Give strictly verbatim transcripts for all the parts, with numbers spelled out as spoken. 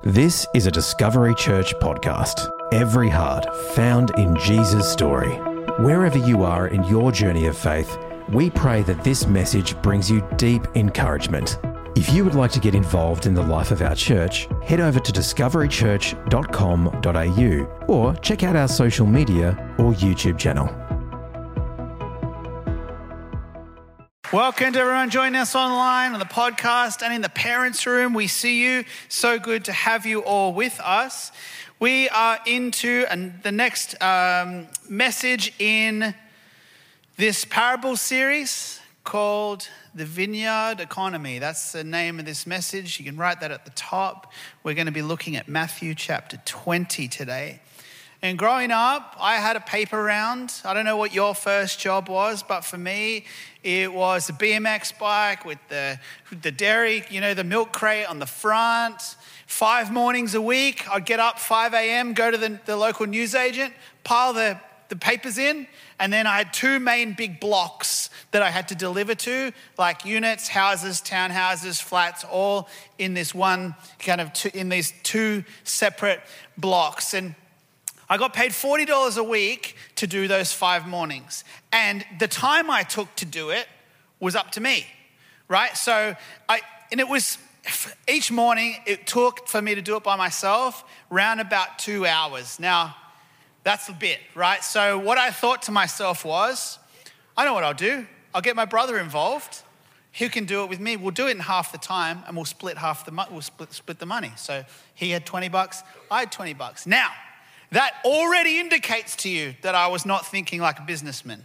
This is a Discovery Church podcast. Every heart found in Jesus' story. Wherever you are in your journey of faith, we pray that this message brings you deep encouragement. If you would like to get involved in the life of our church, head over to discovery church dot com dot a u or check out our social media or YouTube channel. Welcome to everyone joining us online on the podcast and in the parents' room. We see you. So good to have you all with us. We are into an, the next um, message in this parable series called The Vineyard Economy. That's the name of this message. You can write that at the top. We're going to be looking at Matthew chapter twenty today. And growing up, I had a paper round. I don't know what your first job was, but for me, it was a B M X bike with the, the dairy, you know, the milk crate on the front. Five mornings a week, I'd get up five a.m., go to the, the local newsagent, pile the, the papers in, and then I had two main big blocks that I had to deliver to, like units, houses, townhouses, flats, all in this one kind of, two, in these two separate blocks. And I got paid forty dollars a week to do those five mornings. And the time I took to do it was up to me, right? So I, and it was, each morning it took for me to do it by myself around about two hours. Now, that's a bit, right? So what I thought to myself was, I know what I'll do. I'll get my brother involved. He can do it with me. We'll do it in half the time and we'll split half the mo- we'll split, split the money. So he had twenty bucks, I had twenty bucks. Now, that already indicates to you that I was not thinking like a businessman.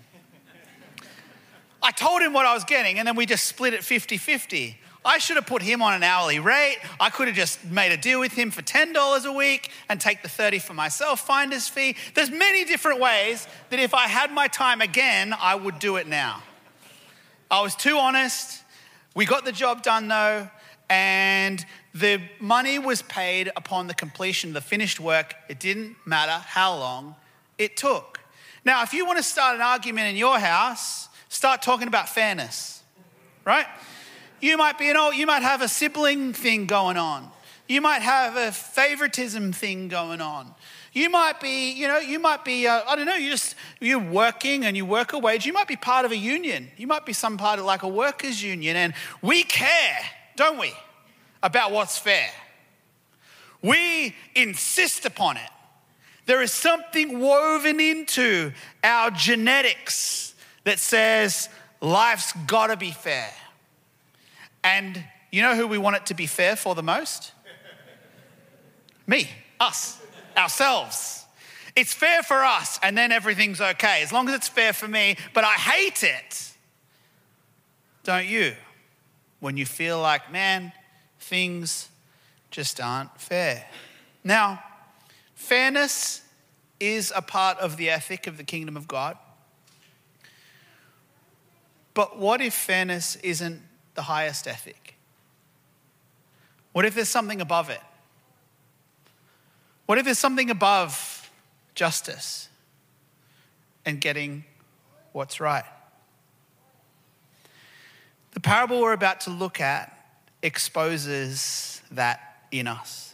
I told him what I was getting and then we just split it fifty-fifty. I should have put him on an hourly rate. I could have just made a deal with him for ten dollars a week and take the thirty for myself, finder's fee. There's many different ways that if I had my time again, I would do it now. I was too honest. We got the job done though, and the money was paid upon the completion of the finished work. It didn't matter how long it took. Now, if you want to start an argument in your house, start talking about fairness, right? You might be an old, you might have a sibling thing going on. You might have a favoritism thing going on. You might be, you know, you might be, uh, I don't know, you just, you're working and you work a wage. You might be part of a union. You might be some part of like a workers' union. And we care, don't we, about what's fair. We insist upon it. There is something woven into our genetics that says life's gotta be fair. And you know who we want it to be fair for the most? Me, us, ourselves. It's fair for us and then everything's okay, as long as it's fair for me, but I hate it. Don't you? When you feel like, man, things just aren't fair. Now, fairness is a part of the ethic of the kingdom of God. But what if fairness isn't the highest ethic? What if there's something above it? What if there's something above justice and getting what's right? The parable we're about to look at exposes that in us.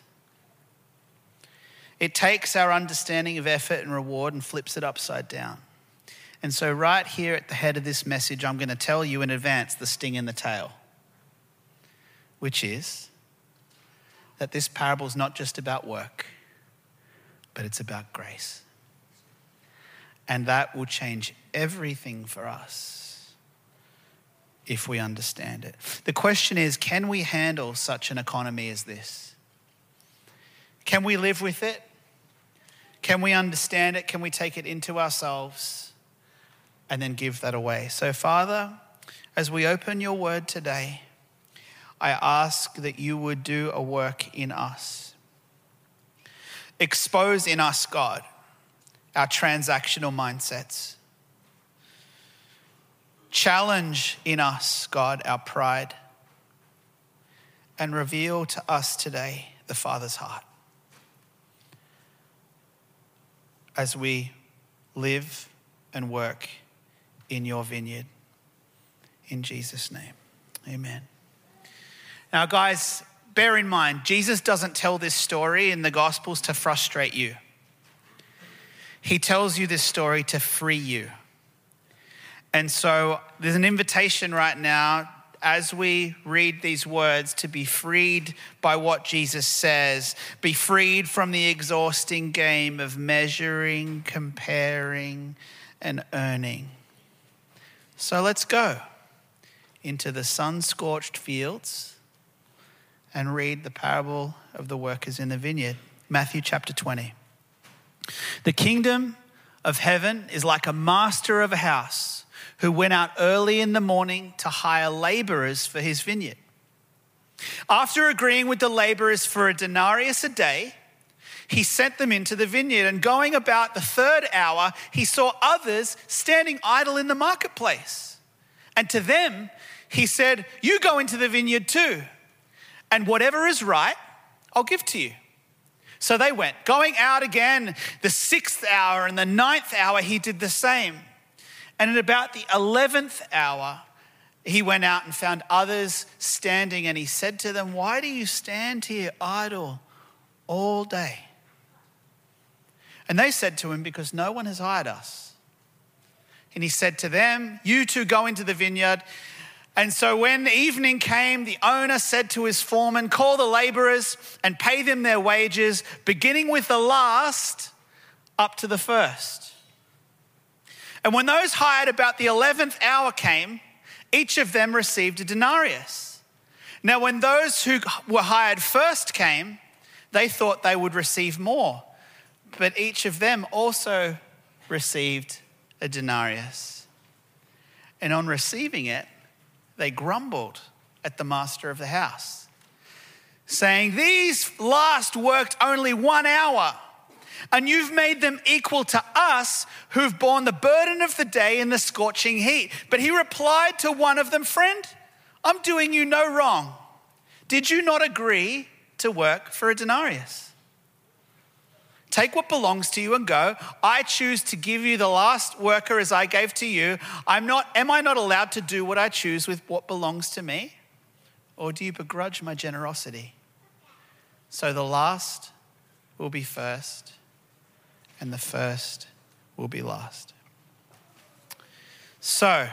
It takes our understanding of effort and reward and flips it upside down. And so right here at the head of this message, I'm going to tell you in advance the sting in the tail, which is that this parable is not just about work, but it's about grace. And that will change everything for us if we understand it. The question is, can we handle such an economy as this? Can we live with it? Can we understand it? Can we take it into ourselves and then give that away? So Father, as we open your word today, I ask that you would do a work in us. Expose in us, God, our transactional mindsets. Challenge in us, God, our pride. And reveal to us today the Father's heart as we live and work in your vineyard. In Jesus' name, amen. Now, guys, bear in mind, Jesus doesn't tell this story in the Gospels to frustrate you. He tells you this story to free you. And so there's an invitation right now as we read these words to be freed by what Jesus says, be freed from the exhausting game of measuring, comparing, and earning. So let's go into the sun-scorched fields and read the parable of the workers in the vineyard. Matthew chapter twenty. The kingdom of heaven is like a master of a house who went out early in the morning to hire laborers for his vineyard. After agreeing with the laborers for a denarius a day, he sent them into the vineyard, and going about the third hour, he saw others standing idle in the marketplace. And to them, he said, "You go into the vineyard too, and whatever is right, I'll give to you." So they went. Going out again the sixth hour and the ninth hour, he did the same. And at about the eleventh hour, he went out and found others standing, and he said to them, "Why do you stand here idle all day?" And they said to him, "Because no one has hired us." And he said to them, "You two go into the vineyard." And so when the evening came, the owner said to his foreman, "Call the laborers and pay them their wages, beginning with the last up to the first." And when those hired about the eleventh hour came, each of them received a denarius. Now, when those who were hired first came, they thought they would receive more, but each of them also received a denarius. And on receiving it, they grumbled at the master of the house, saying, "These last worked only one hour, and you've made them equal to us who've borne the burden of the day in the scorching heat." But he replied to one of them, "Friend, I'm doing you no wrong. Did you not agree to work for a denarius? Take what belongs to you and go. I choose to give you the last worker as I gave to you. I'm not, am I not allowed to do what I choose with what belongs to me? Or do you begrudge my generosity?" So the last will be first, and the first will be last. So,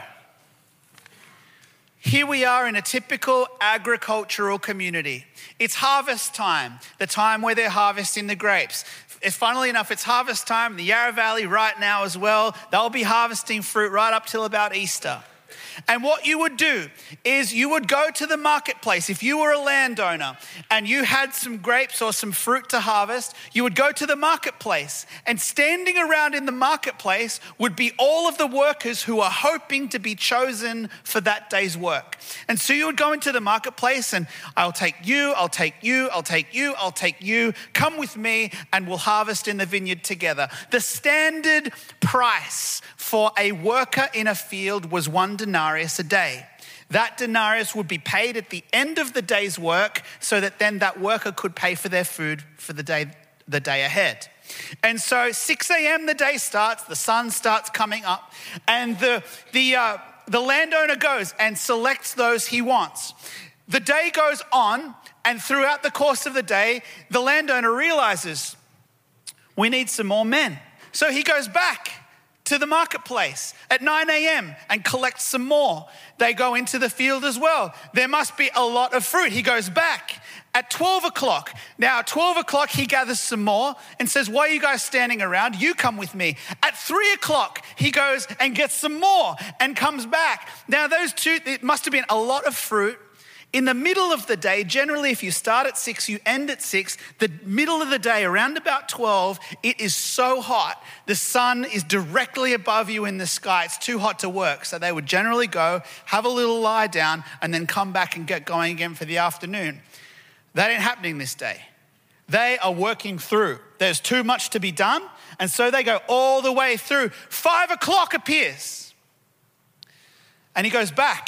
here we are in a typical agricultural community. It's harvest time, the time where they're harvesting the grapes. If, funnily enough, it's harvest time in the Yarra Valley right now as well. They'll be harvesting fruit right up till about Easter. And what you would do is you would go to the marketplace. If you were a landowner and you had some grapes or some fruit to harvest, you would go to the marketplace, and standing around in the marketplace would be all of the workers who are hoping to be chosen for that day's work. And so you would go into the marketplace and, "I'll take you, I'll take you, I'll take you, I'll take you. Come with me and we'll harvest in the vineyard together." The standard price for a worker in a field was one denarius a day. That denarius would be paid at the end of the day's work, so that then that worker could pay for their food for the day, the day ahead. And so six a.m. the day starts, the sun starts coming up, and the, the, uh, the landowner goes and selects those he wants. The day goes on, and throughout the course of the day, the landowner realizes, we need some more men. So he goes back to the marketplace at nine a.m. and collects some more. They go into the field as well. There must be a lot of fruit. He goes back at twelve o'clock. Now at twelve o'clock, he gathers some more and says, "Why are you guys standing around? You come with me." At three o'clock, he goes and gets some more and comes back. Now those two, it must have been a lot of fruit. In the middle of the day, generally if you start at six, you end at six, the middle of the day, around about twelve, it is so hot. The sun is directly above you in the sky. It's too hot to work. So they would generally go, have a little lie down, and then come back and get going again for the afternoon. That ain't happening this day. They are working through. There's too much to be done. And so they go all the way through. Five o'clock appears. And he goes back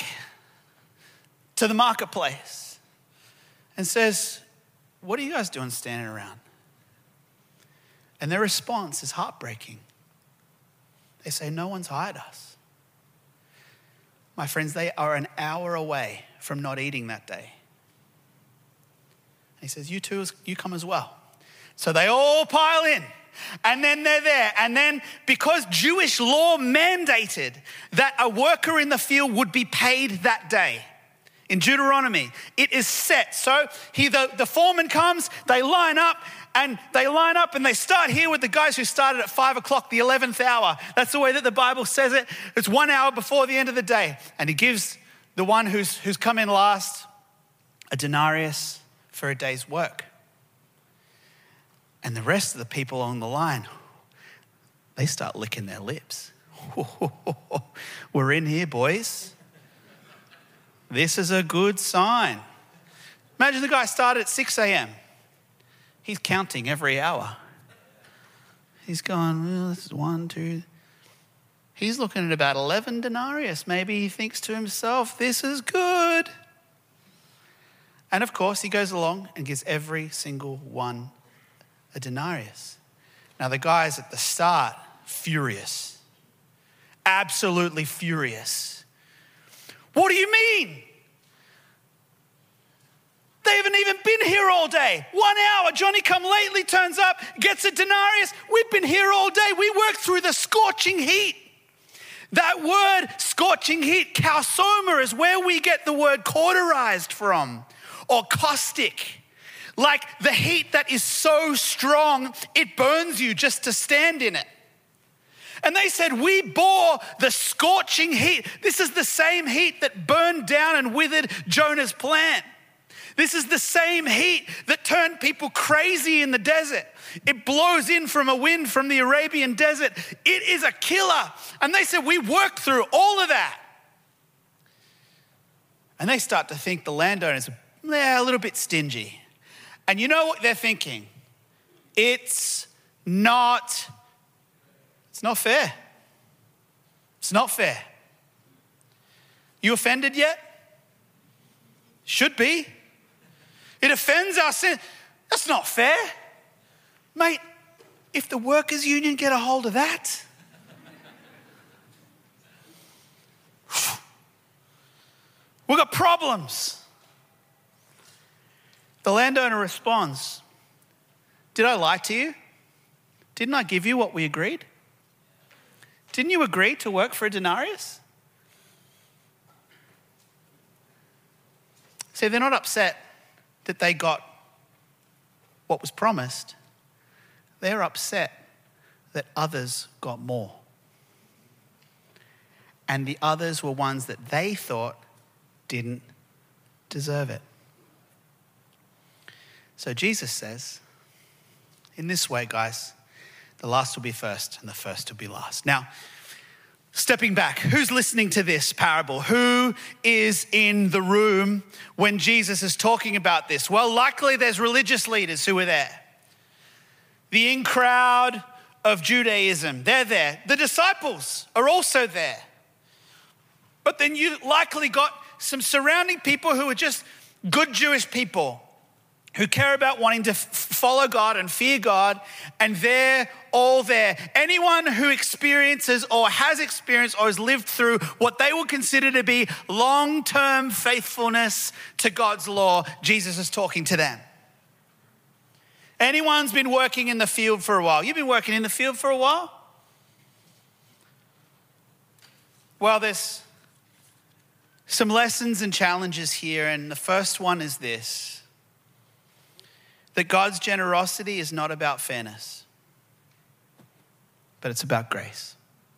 to the marketplace and says, "What are you guys doing standing around?" And their response is heartbreaking. They say, "No one's hired us." My friends, they are an hour away from not eating that day. He says, you two, you come as well. So they all pile in. And then they're there. And then because Jewish law mandated that a worker in the field would be paid that day, in Deuteronomy, it is set. So he, the, the foreman comes, they line up, and they line up and they start here with the guys who started at five o'clock, the eleventh hour. That's the way that the Bible says it. It's one hour before the end of the day. And he gives the one who's, who's come in last a denarius for a day's work. And the rest of the people on the line, they start licking their lips. We're in here, boys. This is a good sign. Imagine the guy started at six a.m. He's counting every hour. He's going, well, this is one, two. He's looking at about eleven denarius. Maybe he thinks to himself, this is good. And of course, he goes along and gives every single one a denarius. Now, the guys at the start, furious. Absolutely furious. What do you mean? They haven't even been here all day. One hour, Johnny come lately turns up, gets a denarius. We've been here all day. We worked through the scorching heat. That word, scorching heat, kausoma, is where we get the word cauterized from, or caustic. Like the heat that is so strong, it burns you just to stand in it. And they said, we bore the scorching heat. This is the same heat that burned down and withered Jonah's plant. This is the same heat that turned people crazy in the desert. It blows in from a wind from the Arabian desert. It is a killer. And they said, we worked through all of that. And they start to think the landowners are yeah, a little bit stingy. And you know what they're thinking? It's not, it's not fair. It's not fair. You offended yet? Should be. It offends our sin. That's not fair. Mate, if the workers' union get a hold of that, we've got problems. The landowner responds, did I lie to you? Didn't I give you what we agreed? Didn't you agree to work for a denarius? See, they're not upset that they got what was promised. They're upset that others got more. And the others were ones that they thought didn't deserve it. So Jesus says, in this way, guys, the last will be first and the first will be last. Now, stepping back, who's listening to this parable? Who is in the room when Jesus is talking about this? Well, likely there's religious leaders who are there. The in crowd of Judaism, they're there. The disciples are also there. But then you likely got some surrounding people who are just good Jewish people who care about wanting to f- follow God and fear God, and they're all there. Anyone who experiences or has experienced or has lived through what they would consider to be long-term faithfulness to God's law, Jesus is talking to them. Anyone's been working in the field for a while? You've been working in the field for a while? Well, there's some lessons and challenges here, and the first one is this: that God's generosity is not about fairness, but it's about grace.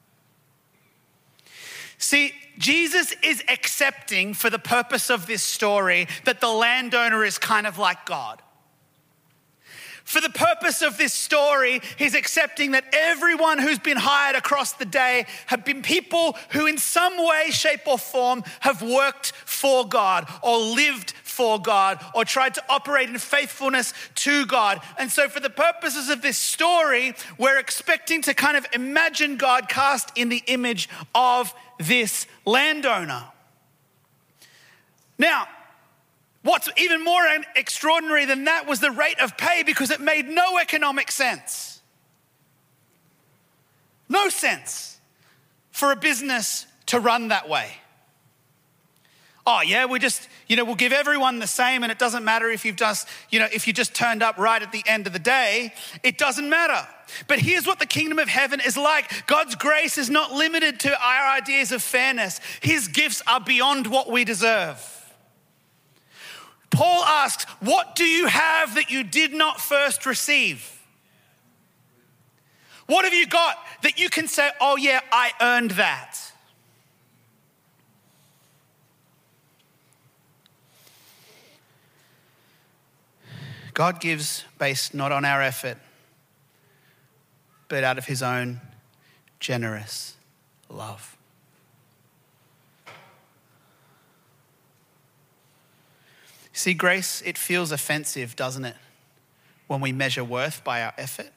See, Jesus is accepting, for the purpose of this story, that the landowner is kind of like God. For the purpose of this story, he's accepting that everyone who's been hired across the day have been people who in some way, shape or form have worked for God or lived for God or tried to operate in faithfulness to God. And so for the purposes of this story, we're expecting to kind of imagine God cast in the image of this landowner. Now, what's even more extraordinary than that was the rate of pay, because it made no economic sense. No sense for a business to run that way. oh yeah, we just, you know, we'll give everyone the same and it doesn't matter if you've just, you know, if you just turned up right at the end of the day, it doesn't matter. But here's what the kingdom of heaven is like. God's grace is not limited to our ideas of fairness. His gifts are beyond what we deserve. Paul asks, what do you have that you did not first receive? What have you got that you can say, oh yeah, I earned that? God gives based not on our effort, but out of his own generous love. See, grace, it feels offensive, doesn't it? When we measure worth by our effort.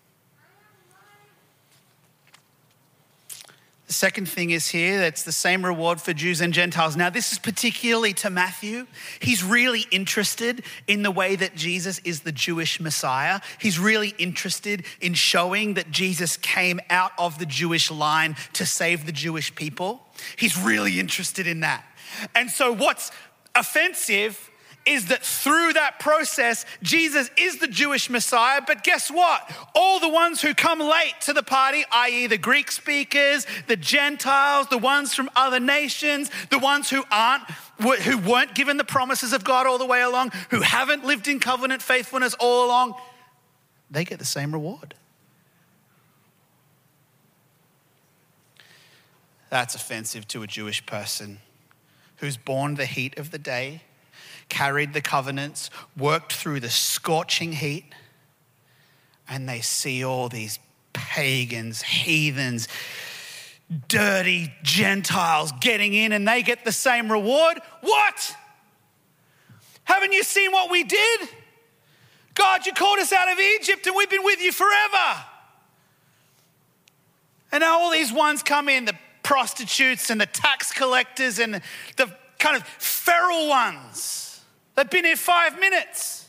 The second thing is here, that's the same reward for Jews and Gentiles. Now, this is particularly to Matthew. He's really interested in the way that Jesus is the Jewish Messiah. He's really interested in showing that Jesus came out of the Jewish line to save the Jewish people. He's really interested in that. And so what's offensive is that through that process, Jesus is the Jewish Messiah, but guess what? All the ones who come late to the party, that is the Greek speakers, the Gentiles, the ones from other nations, the ones who aren't, who weren't given the promises of God all the way along, who haven't lived in covenant faithfulness all along, they get the same reward. That's offensive to a Jewish person who's borne the heat of the day, carried the covenants, worked through the scorching heat, and they see all these pagans, heathens, dirty Gentiles getting in and they get the same reward. What? Haven't you seen what we did? God, you called us out of Egypt and we've been with you forever. And now all these ones come in, the prostitutes and the tax collectors and the kind of feral ones. They've been here five minutes.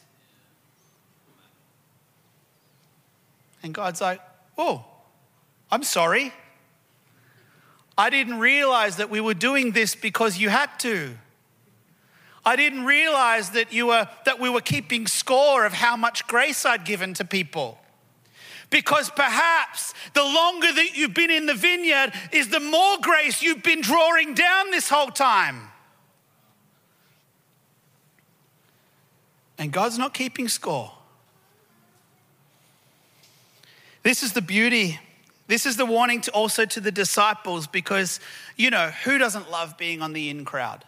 And God's like, oh, I'm sorry. I didn't realize that we were doing this because you had to. I didn't realize that you were that we were keeping score of how much grace I'd given to people. Because perhaps the longer that you've been in the vineyard is the more grace you've been drawing down this whole time. And God's not keeping score. This is the beauty. This is the warning to also to the disciples because, you know, who doesn't love being on the in crowd?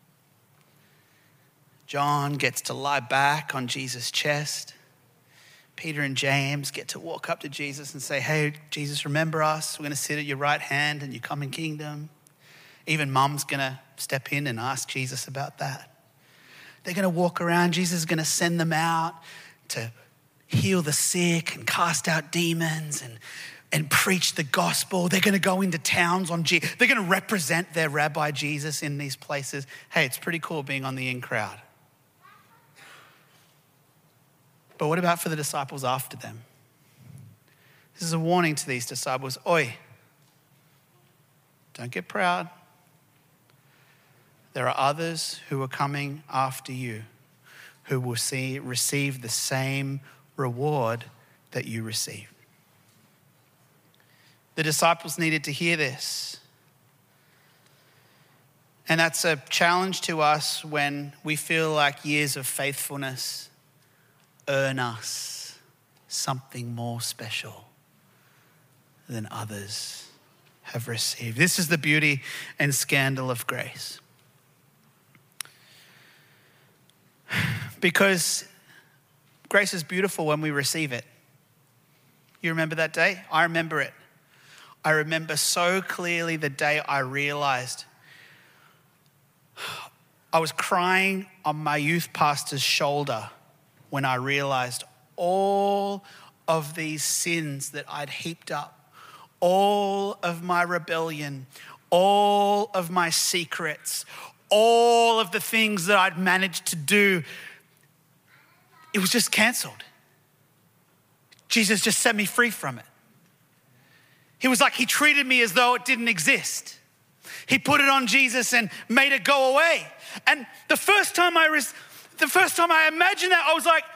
John gets to lie back on Jesus' chest. Peter and James get to walk up to Jesus and say, hey, Jesus, remember us. We're going to sit at your right hand in your coming kingdom. Even Mum's going to step in and ask Jesus about that. They're going to walk around. Jesus is going to send them out to heal the sick and cast out demons and, and preach the gospel. They're going to go into towns on Jesus. They're going to represent their rabbi Jesus in these places. Hey, it's pretty cool being on the in crowd. But what about for the disciples after them? This is a warning to these disciples. Oi, don't get proud. There are others who are coming after you who will see, receive the same reward that you received. The disciples needed to hear this. And that's a challenge to us when we feel like years of faithfulness earn us something more special than others have received. This is the beauty and scandal of grace. Because grace is beautiful when we receive it. You remember that day? I remember it. I remember so clearly the day I realized I was crying on my youth pastor's shoulder when I realized all of these sins that I'd heaped up, all of my rebellion, all of my secrets, all of the things that I'd managed to do, it was just canceled. Jesus just set me free from it. He was like, he treated me as though it didn't exist. He put it on Jesus and made it go away. And the first time I was, the first time I imagined that, I was like,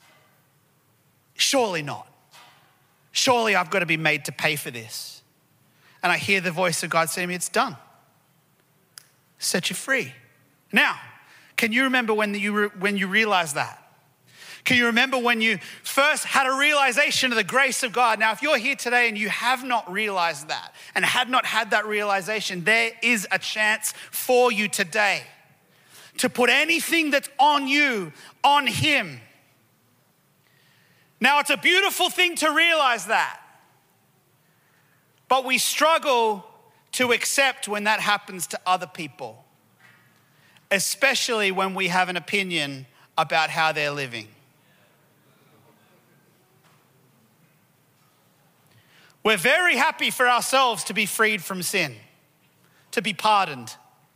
surely not. Surely I've got to be made to pay for this. And I hear the voice of God saying to me, it's done. Set you free. Now, can you remember when you re- when you realized that? Can you remember when you first had a realization of the grace of God? Now, if you're here today and you have not realized that and had not had that realization, there is a chance for you today to put anything that's on you, on him. Now, it's a beautiful thing to realize that, but we struggle to accept when that happens to other people, especially when we have an opinion about how they're living. We're very happy for ourselves to be freed from sin, to be pardoned.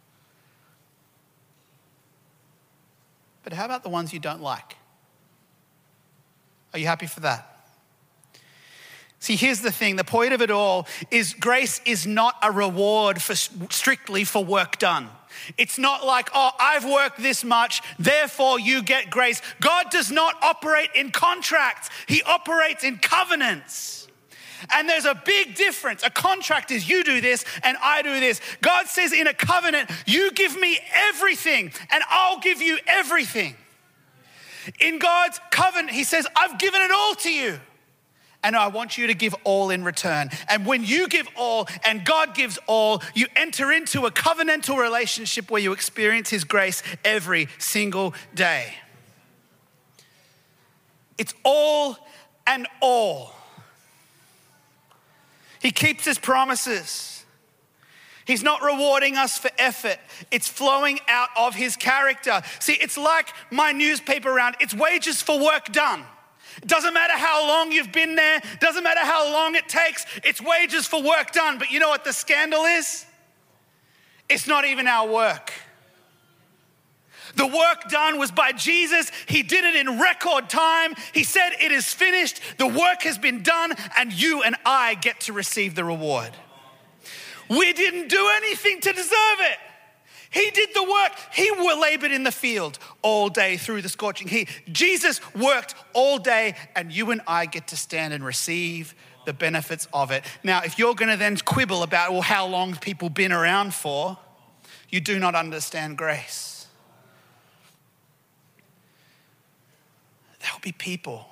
But how about the ones you don't like? Are you happy for that? See, here's the thing. The point of it all is grace is not a reward for strictly for work done. It's not like, oh, I've worked this much, therefore you get grace. God does not operate in contracts. He operates in covenants. And there's a big difference. A contract is you do this and I do this. God says in a covenant, you give me everything and I'll give you everything. In God's covenant, he says, I've given it all to you. And I want you to give all in return. And when you give all and God gives all, you enter into a covenantal relationship where you experience his grace every single day. It's all and all. He keeps his promises. He's not rewarding us for effort. It's flowing out of his character. See, it's like my newspaper round. It's wages for work done. It doesn't matter how long you've been there. It doesn't matter how long it takes. It's wages for work done. But you know what the scandal is? It's not even our work. The work done was by Jesus. He did it in record time. He said, it is finished. The work has been done, and you and I get to receive the reward. We didn't do anything to deserve it. He did the work. He labored in the field all day through the scorching heat. Jesus worked all day, and you and I get to stand and receive the benefits of it. Now, if you're going to then quibble about, well, how long people been around for, you do not understand grace. There'll be people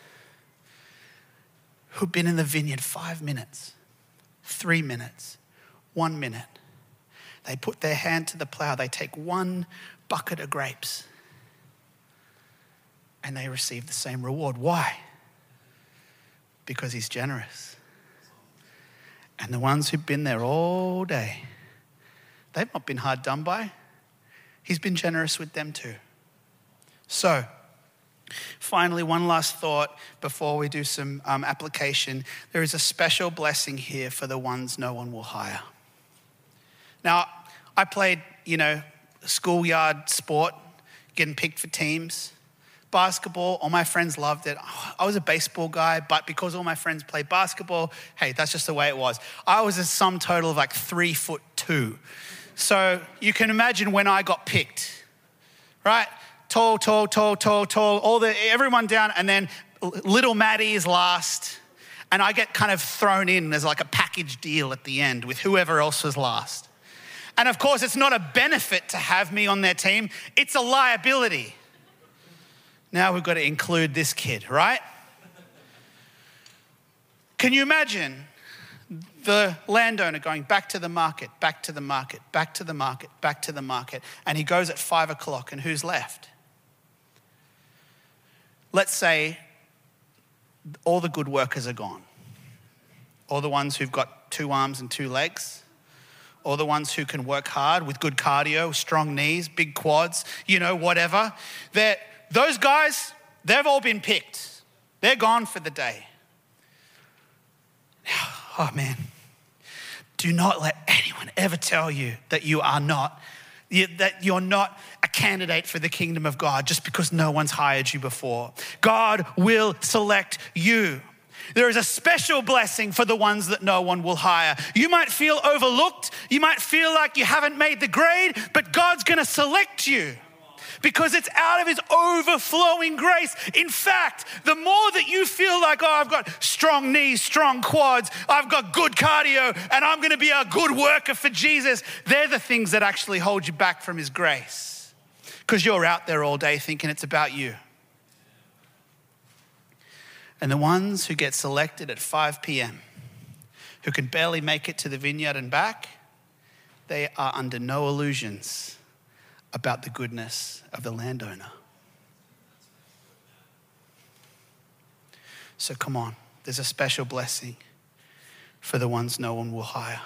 who've been in the vineyard five minutes, three minutes, one minute. They put their hand to the plow. They take one bucket of grapes and they receive the same reward. Why? Because he's generous. And the ones who've been there all day, they've not been hard done by. He's been generous with them too. So, finally, one last thought before we do some um, application. There is a special blessing here for the ones no one will hire. Now, I played, you know, schoolyard sport, getting picked for teams. Basketball, all my friends loved it. I was a baseball guy, but because all my friends played basketball, hey, that's just the way it was. I was a sum total of like three foot two. So you can imagine when I got picked, right? Tall, tall, tall, tall, tall, all the everyone down, and then little Maddie is last, and I get kind of thrown in as like a package deal at the end with whoever else was last. And of course, it's not a benefit to have me on their team, it's a liability. Now we've got to include this kid, right? Can you imagine the landowner going back to the market, back to the market, back to the market, back to the market, and he goes at five o'clock, and who's left? Let's say all the good workers are gone. All the ones who've got two arms and two legs. All the ones who can work hard with good cardio, strong knees, big quads, you know, whatever. They're, those guys, they've all been picked. They're gone for the day. Oh man, do not let anyone ever tell you that you are not, that you're not a candidate for the kingdom of God just because no one's hired you before. God will select you. There is a special blessing for the ones that no one will hire. You might feel overlooked. You might feel like you haven't made the grade, but God's going to select you because it's out of his overflowing grace. In fact, the more that you feel like, oh, I've got strong knees, strong quads, I've got good cardio, and I'm going to be a good worker for Jesus, they're the things that actually hold you back from his grace because you're out there all day thinking it's about you. And the ones who get selected at five p.m., who can barely make it to the vineyard and back, they are under no illusions about the goodness of the landowner. So come on, there's a special blessing for the ones no one will hire.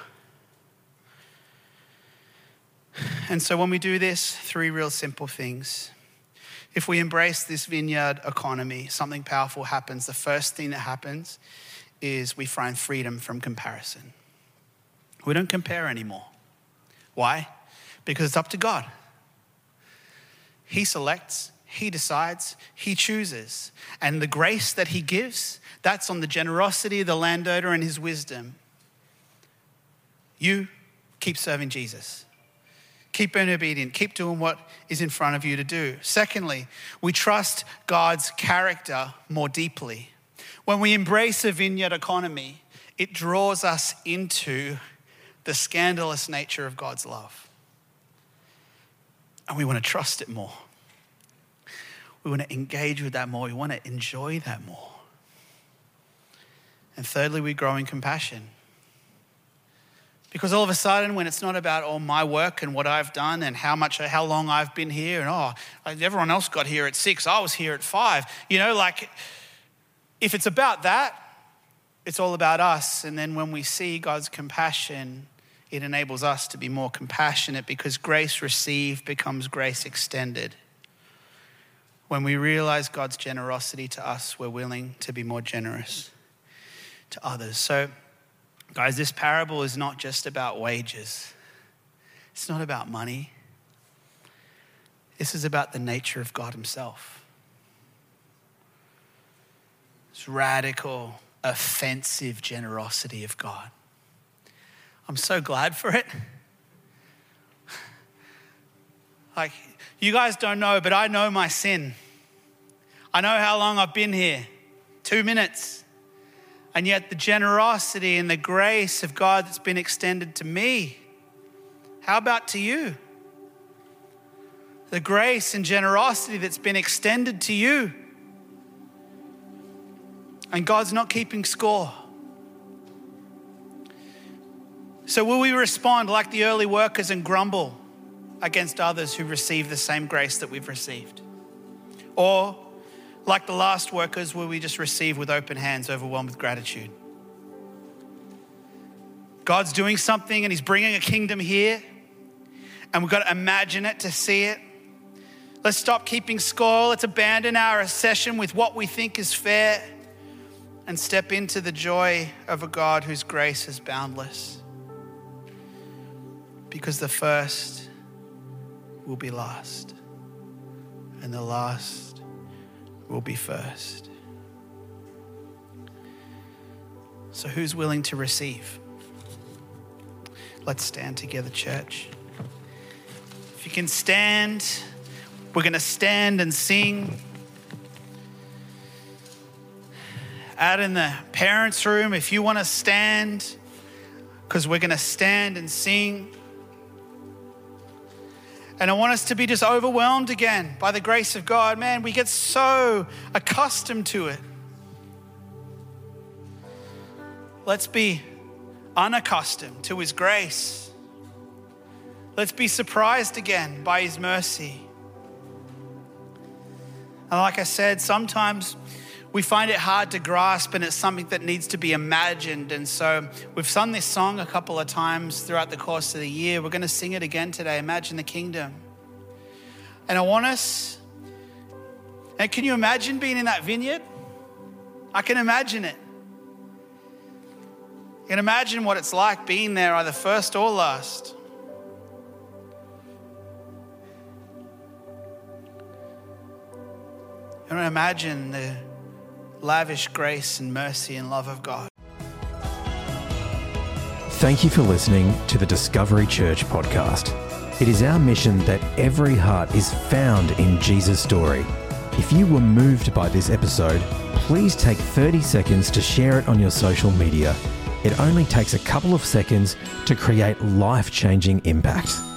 And so when we do this, three real simple things. If we embrace this vineyard economy, something powerful happens. The first thing that happens is we find freedom from comparison. We don't compare anymore. Why? Because it's up to God. He selects, he decides, he chooses. And the grace that he gives, that's on the generosity of the landowner and his wisdom. You keep serving Jesus. Keep being obedient. Keep doing what is in front of you to do. Secondly, we trust God's character more deeply. When we embrace a vineyard economy, it draws us into the scandalous nature of God's love. And we want to trust it more. We want to engage with that more. We want to enjoy that more. And thirdly, we grow in compassion. Because all of a sudden, when it's not about all my work and what I've done and how much, how long I've been here, and oh, everyone else got here at six, I was here at five. You know, like if it's about that, it's all about us. And then when we see God's compassion, it enables us to be more compassionate because grace received becomes grace extended. When we realize God's generosity to us, we're willing to be more generous to others. So, guys, this parable is not just about wages. It's not about money. This is about the nature of God himself. It's radical, offensive generosity of God. I'm so glad for it. Like, you guys don't know, but I know my sin. I know how long I've been here. Two minutes. And yet the generosity and the grace of God that's been extended to me, how about to you? The grace and generosity that's been extended to you. And God's not keeping score. So will we respond like the early workers and grumble against others who receive the same grace that we've received? Or like the last workers, will we just receive with open hands, overwhelmed with gratitude? God's doing something and he's bringing a kingdom here, and we've got to imagine it to see it. Let's stop keeping score. Let's abandon our obsession with what we think is fair and step into the joy of a God whose grace is boundless. Because the first will be last, and the last will be first. So who's willing to receive? Let's stand together, church. If you can stand, we're going to stand and sing. Out in the parents' room, if you want to stand, because we're going to stand and sing. And I want us to be just overwhelmed again by the grace of God. Man, we get so accustomed to it. Let's be unaccustomed to his grace. Let's be surprised again by his mercy. And like I said, sometimes we find it hard to grasp and it's something that needs to be imagined. And so we've sung this song a couple of times throughout the course of the year. We're going to sing it again today, Imagine the Kingdom. And I want us, and can you imagine being in that vineyard? I can imagine it. You can imagine what it's like being there either first or last. You can imagine the lavish grace and mercy and love of God. Thank you for listening to the Discovery Church podcast. It is our mission that every heart is found in Jesus' story. If you were moved by this episode, please take thirty seconds to share it on your social media. It only takes a couple of seconds to create life-changing impact.